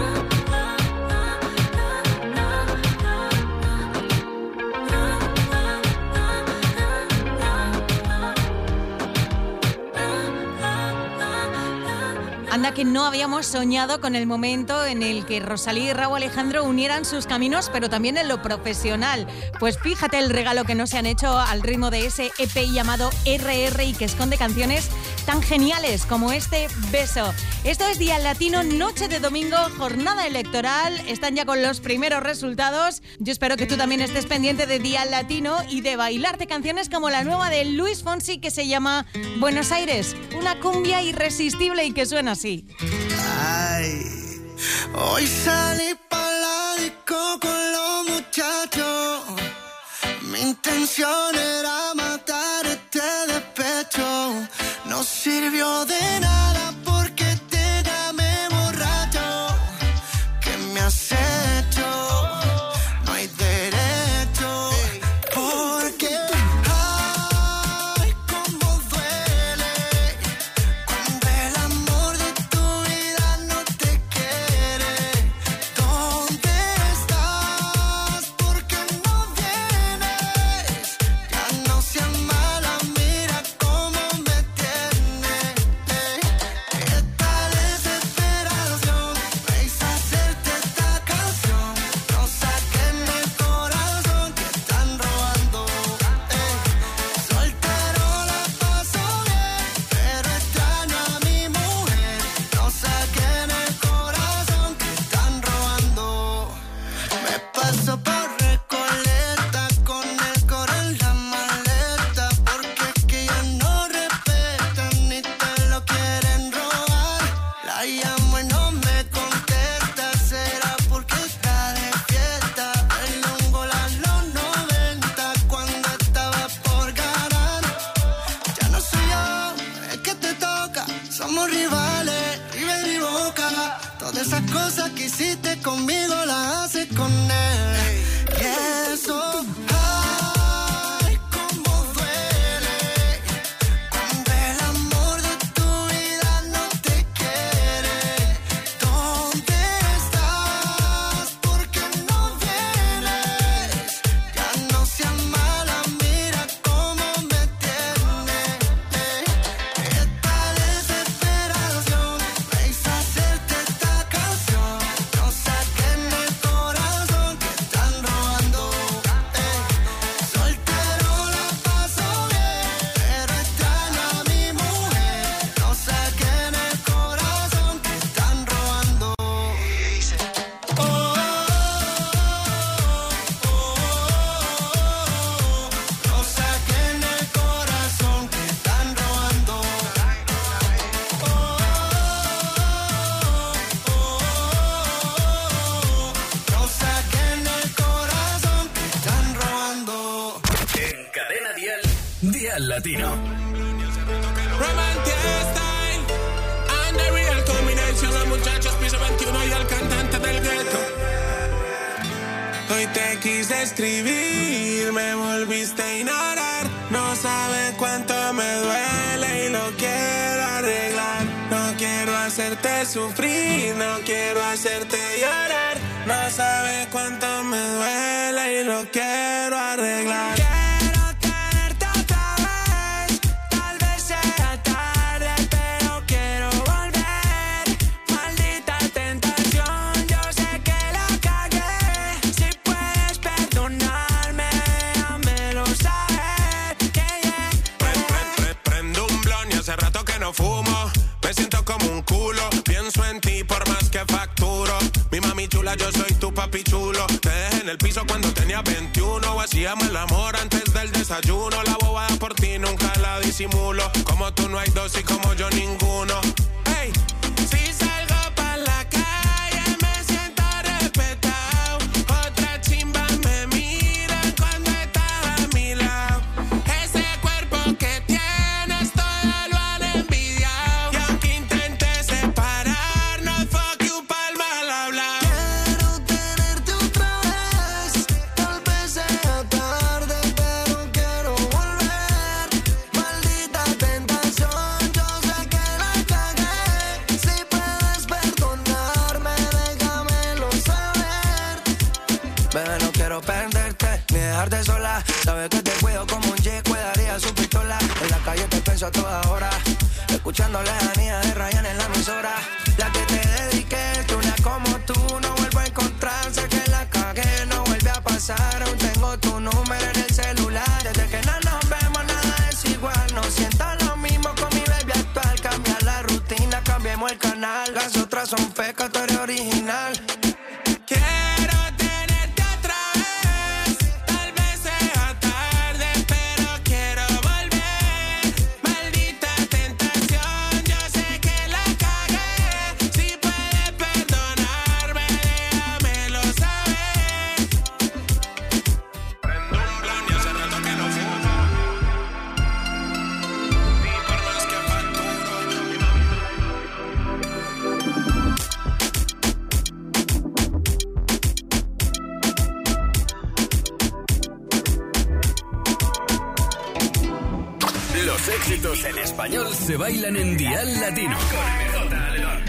Anda que no habíamos soñado con el momento en el que Rosalía y Rauw Alejandro unieran sus caminos, pero también en lo profesional. Pues fíjate el regalo que nos han hecho al ritmo de ese EP llamado RR y que esconde canciones tan geniales como este Beso. Esto es Día Latino, noche de domingo, jornada electoral. Están ya con los primeros resultados. Yo espero que tú también estés pendiente de Día Latino y de bailarte canciones como la nueva de Luis Fonsi que se llama Buenos Aires. Una cumbia irresistible y que suena así. Ay, hoy salí pa' la disco con los muchachos. Mi intención era matar este despecho. No sirvió de nada porque te llamé borracho. ¿Qué me has hecho? No hay derecho. Porque ay, cómo duele cuando el amor de tu vida no te quiere. ¿Dónde estás? ¿Por qué no vienes? Ya no seas mala, mira cómo me tienes. Esta desesperación me hizo hacerte esta canción. No saquen el corazón que están robando. Soltero la paso bien, pero extraño a mi mujer. No saquen el corazón que están robando. Me paso por Recoleta con el coro en la maleta, porque es que ellos no respetan ni te lo quieren robar. La llamo y no me contesta, será porque está de fiesta. El hongo los 90 cuando estaba por ganar. Ya no soy yo, es que te toca. Somos rivales, River y Boca. Todas esas cosas que hiciste conmigo las haces con él. Y eso, ay, cómo duele cuando el amor de tu vida no te quiere. ¿Dónde estás? ¿Por qué no vienes? Ya no seas mala, mira cómo me tienes. Esta desesperación me hizo hacerte esta canción. No saquen el corazón que están robando. Soltero la paso bien, pero extraño a mi mujer. No saquen el corazón que están robando. No saquen el corazón que están robando. No saquen el corazón que están robando. En Cadena Dial, Dial Latino. Romantic Style and the real combination. Los muchachos piso 21 y el cantante del gueto. Hoy te quise escribir, me volviste a ignorar. No sabes cuánto me duele y lo quiero arreglar. No quiero hacerte sufrir, no quiero hacerte llorar. No sabes cuánto me duele y lo quiero arreglar. Quiero tenerte otra vez, tal vez sea tarde, pero quiero volver. Maldita tentación, yo sé que la cagué. Si puedes perdonarme, házmelo saber. Prendo un blon y hace rato que no fumo. Me siento como un culo, pienso en ti por más que facturo. Mi mami chula, yo soy tu papi chulo. Te dejé en el piso cuando tenía 21. Hacíamos el amor antes del desayuno. La bobada por ti nunca la disimulo. Como tú no hay dos y como yo ninguno. Hey, si salgo pa' la calle sabes que te cuido como un G cuidaría su pistola. En la calle te pienso a toda hora, escuchando lejanía de Ryan en la emisora. La que te dediqué, tú una como tú, no vuelvo a encontrar, sé que la cagué, no vuelve a pasar. Aún tengo tu número en el celular, desde que no nos vemos nada es igual. No siento lo mismo con mi baby actual, cambia la rutina, cambiemos el canal. Las otras son fecas, tú eres original. Quiero tenerte otra vez, tal vez sea tarde, pero quiero volver. Maldita tentación, yo sé que la cagué. Si puedes perdonarme, déjamelo saber. Prendo un plan y hace rato que no fumo. Ni por más que facturo. Los éxitos en español se bailan en Dial Latino. Con MJ León.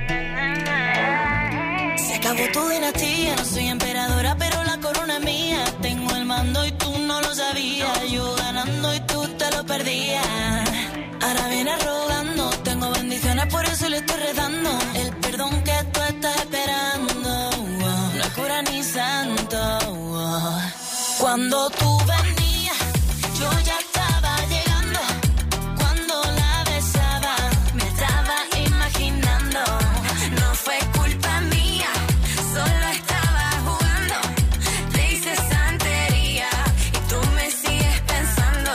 Se acabó tu dinastía, no soy emperadora, pero la corona es mía. Tengo el mando y tú no lo sabías. Yo ganando y tú te lo perdías. Ahora vienes rogando, tengo bendiciones, por eso le estoy rezando. El perdón que tú estás esperando, no es cura ni santo. Cuando tú venías, yo ya estaba llegando. Cuando la besaba, me estaba imaginando. No fue culpa mía, solo estaba jugando. Te hice santería y tú me sigues pensando.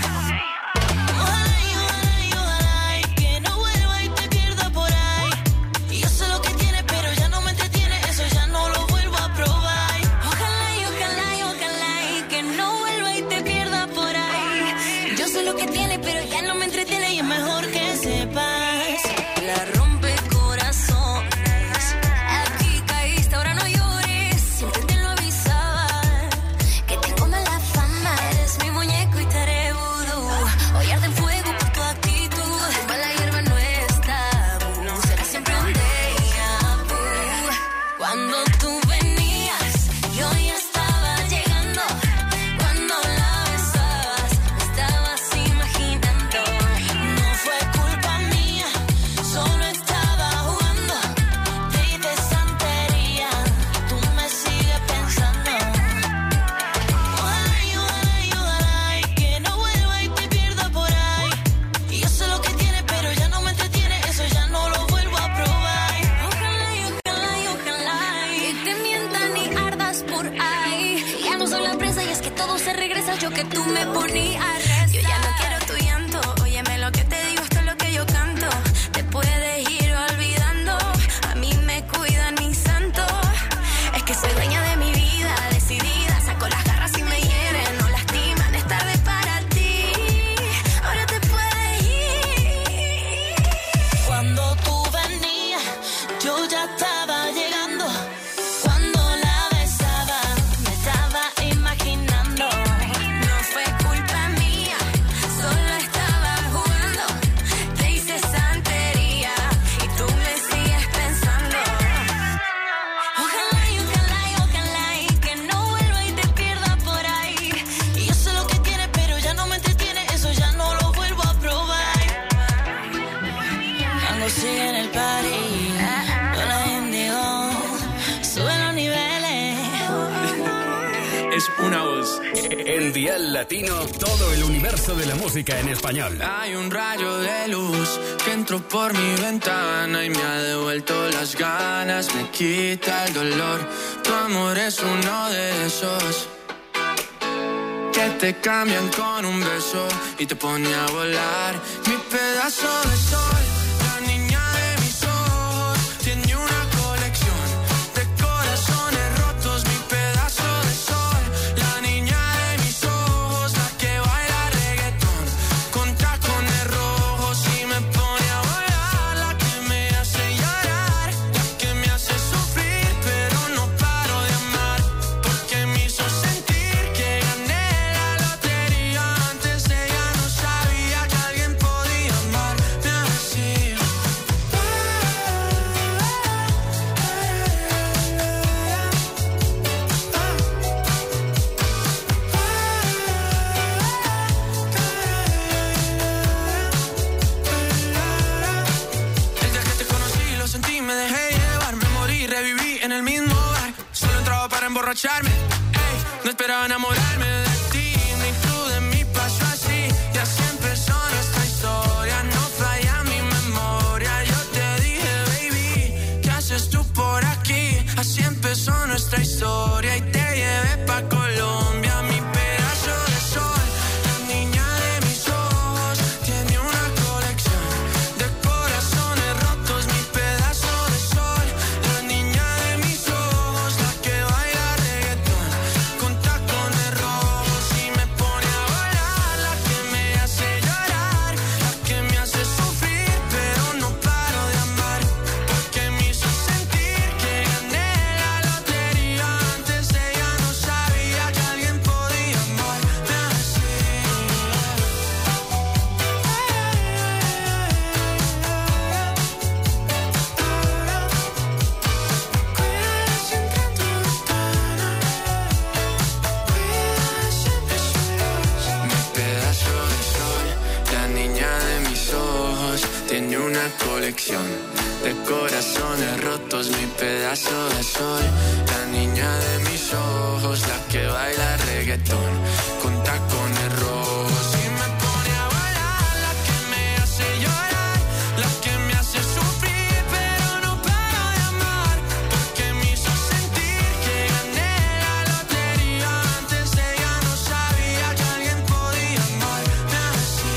Ojalá, que no vuelva y te pierda por ahí. Y yo sé lo que tienes, pero ya no me entretiene, eso ya no lo vuelvo a probar. Ojalá, que no vuelva y te pierda por ahí. Yo sé lo que tienes, pero ya no me entretiene y es mejor que sepas. La rompe corazones. Aquí caíste, ahora no llores. Siempre te lo avisaba. Que tengo mala fama. Eres mi muñeco y te haré vudú. Hoy arde en fuego por tu actitud. Mala hierba no es tabú. Será siempre un déjà vu. Cuando tú venías, yo ya estaba llegando. Cuando la besabas, me estabas imaginando. No fue culpa mía, solo estaba jugando. Te hice santería, tú me sigues pensando. Ojalá, que no vuelva y te pierda por ahí. Y yo sé lo que tienes, pero ya no me entretiene, eso ya no lo vuelvo a probar. Ojalá, que te mientan y ardas por ahí. Ya no soy la presa y es que todo se regresa, yo que tú me ponías a rezar. Yo ya no quiero tu llanto, óyeme lo que te digo, esto es lo que yo canto. Te puedes ir olvidando, a mí me cuidan mis santos. Es que soy dueña de mi vida, decidida, saco las garras y me hieren, no lastiman, es tarde para ti, ahora te puedes ir. Cuando tú venías, yo ya estaba llegando. Cuando la besaba, me estaba imaginando. No fue culpa mía, solo estaba jugando. Te hice santería y tú me sigues pensando. Ojalá, que no vuelva y te pierda por ahí. Y yo sé lo que tienes, pero ya no me entretiene, eso ya no lo vuelvo a probar. Ando sigue en el party, con la Indigo, sube los niveles. Es una voz. En Dial Latino, todo el universo de la música en español. Hay un rayo de luz que entró por mi ventana y me ha devuelto las ganas, me quita el dolor. Tu amor es uno de esos que te cambian con un beso y te pone a volar. Mi pedazo de sol, la niña de mis ojos, tiene una colección de corazones rotos. Mi pedazo de sol, la niña de mis ojos, la que baila reggaetón con tacones rojos y me pone a volar. La que me hace llorar, la que me hace sufrir, pero no paro de amar, porque me hizo sentir que gané la lotería. Antes ella no sabía que alguien podía amarme así. fui, me dejé llevar, me morí, reviví en el mismo bar. Solo entraba para emborracharme, ey, no esperaba enamorarme de ti, ni tú de mí pasó así. Y así empezó nuestra historia, no falla mi memoria. Yo te dije, baby, ¿qué haces tú por aquí? Así empezó nuestra historia y te llevé pa' Colombia, mi pedazo de sol. La niña de mis ojos tiene una colección de corazones rotos, mi pedazo de sol. La niña de mis ojos, la que baila reggaetón con tacones rojos y me pone a bailar, la que me hace llorar, la que me hace sufrir, pero no paro de amar, porque me hizo sentir que gané la lotería. Antes ella no sabía que alguien podía amarme así. Mi pedazo de sol, la niña de mis ojos, tiene una colección de corazones rotos, mi pedazo de sol. La niña de mis ojos, la que baila reggaetón con tacones rojos y me pone a bailar, la que me hace llorar, la que me hace sufrir, pero no paro de amar, porque me hizo sentir que gané la lotería. Antes ella no sabía que alguien podía amarme así.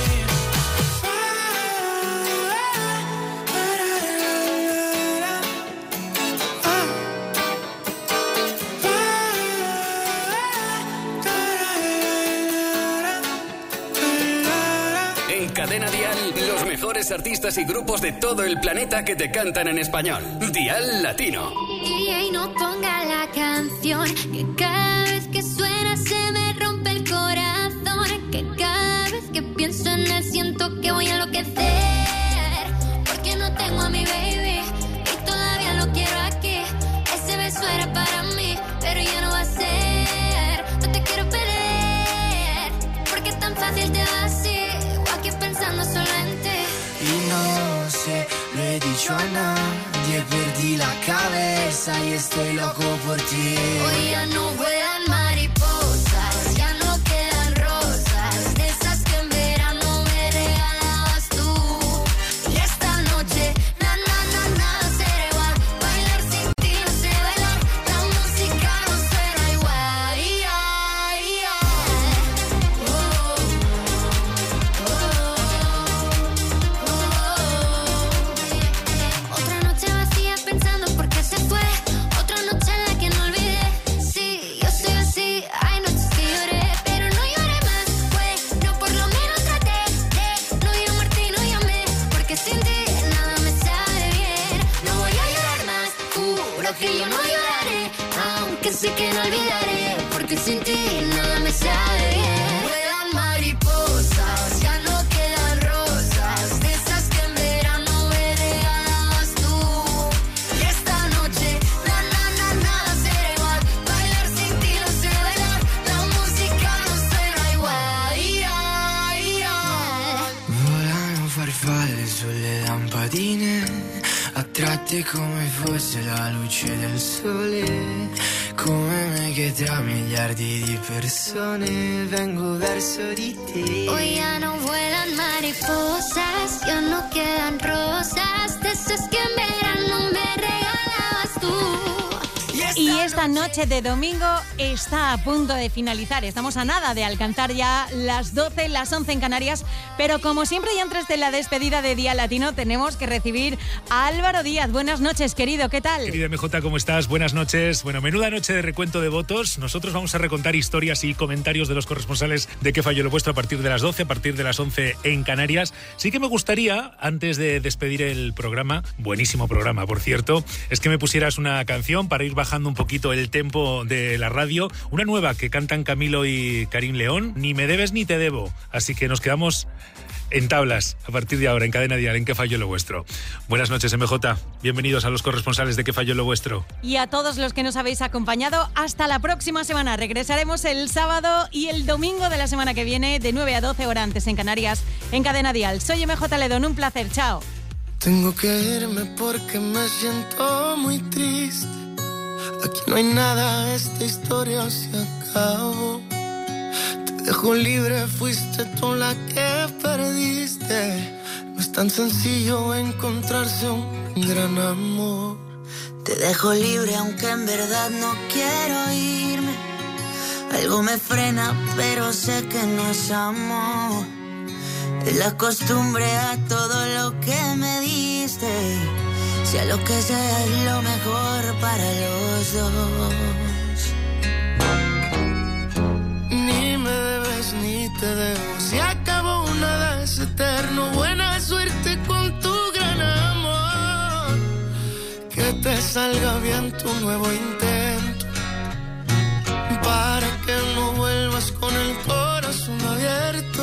En Cadena Dial, los mejores artistas y grupos de todo el planeta que te cantan en español. Dial Latino. Y no ponga la canción, que cada vez que suena se me rompe el corazón, que cada vez que pienso en él siento que voy a enloquecer, porque no tengo a mi baby y todavía lo quiero aquí. Ese beso era para mí, pero ya no va a ser. No te quiero perder, porque tan fácil te va así, o aquí pensando solo en ti. Y no sé, lo he dicho a nadie, perdí la cabeza y estoy loco por ti. Hoy ya no vuelan mariposas, ya no quedan rosas, de esas que en verano me regalabas tú. Y esta noche, nada será igual, bailar sin ti no sé bailar, la música no suena igual. Otra noche vacía pensando por qué se fue, otra noche en la que no olvidé. Sí, yo soy así, hay noches que lloré, pero no lloré más, bueno, por lo menos traté de no llamarte y no llamé, porque sin ti nada me sabe bien. No voy a llorar más, juro que yo no lloraré, aunque sé que no olvidaré, porque sin ti nada me sabe bien. Vuelan mariposas, ya no quedan rosas, de esas que en verano me regalabas tú. Y esta noche, nada será igual, bailar sin ti no sé bailar, la música no suena igual. Volano farfalle sulle lampadine, attratte come fosse la luce del sole. Come me che tra miliardi di persone vengo verso di te. Hoy ya no vuelan mariposas, ya no quedan rosas, de esas que en verano me regalabas tú. Y esta noche de domingo está a punto de finalizar. Estamos a nada de alcanzar ya las 12, las 11 en Canarias. Pero como siempre y antes de la despedida de Día Latino, tenemos que recibir a Álvaro Díaz. Buenas noches, querido, ¿qué tal? Querida MJ, ¿cómo estás? Buenas noches. Bueno, menuda noche de recuento de votos. Nosotros vamos a recontar historias y comentarios de los corresponsales de Qué Falló Lo Vuestro a partir de las 12, a partir de las 11 en Canarias. Sí que me gustaría, antes de despedir el programa, buenísimo programa, por cierto, es que me pusieras una canción para ir bajando un poquito el tempo de la radio. Una nueva que cantan Camilo y Karim León, Ni me debes ni te debo. Así que nos quedamos en tablas a partir de ahora en Cadena Dial, en Qué Falló Lo Vuestro. Buenas noches, MJ. Bienvenidos a los corresponsales de Qué Falló Lo Vuestro. Y a todos los que nos habéis acompañado, hasta la próxima semana. Regresaremos el sábado y el domingo de la semana que viene, de 9 a 12 horas antes en Canarias, en Cadena Dial. Soy MJ Ledón, un placer. Chao. Tengo que irme porque me siento muy triste. Aquí no hay nada, esta historia se acabó. Te dejo libre, fuiste tú la que perdiste. No es tan sencillo encontrarse un gran amor. Te dejo libre aunque en verdad no quiero irme. Algo me frena, pero sé que no es amor. Es la costumbre a todo lo que me diste. Sea lo que sea es lo mejor para los dos. Ni me debes ni te debo. Se acabó una vez eterno. Buena suerte con tu gran amor. Que te salga bien tu nuevo intento. Para que no vuelvas con el corazón abierto.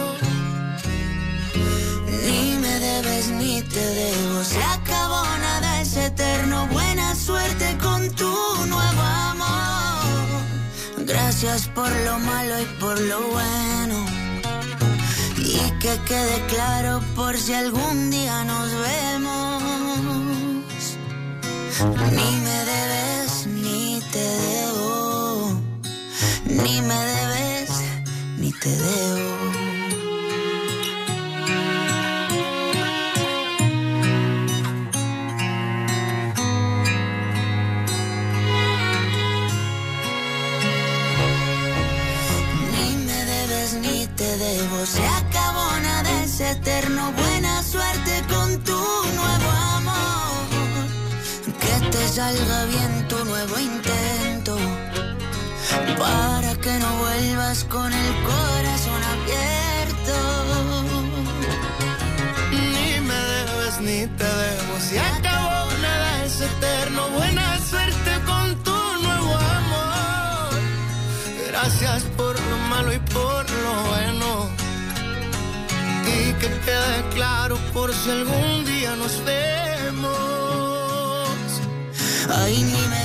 Ni me debes ni te debo. Se acabó, nada es eterno. Buena suerte con tu nuevo amor. Gracias por lo malo y por lo bueno. Y que quede claro por si algún día nos vemos. Ni me debes ni te debo. Ni me debes ni te debo. Se acabó, nada es eterno. Buena suerte con tu nuevo amor. Que te salga bien tu nuevo intento. Para que no vuelvas con el corazón abierto. Ni me debes ni te debo. Se acabó, nada es eterno. Buena suerte con tu nuevo amor. Gracias por lo malo y por lo bueno. Y que quede claro por si algún día nos vemos. Ay, ni me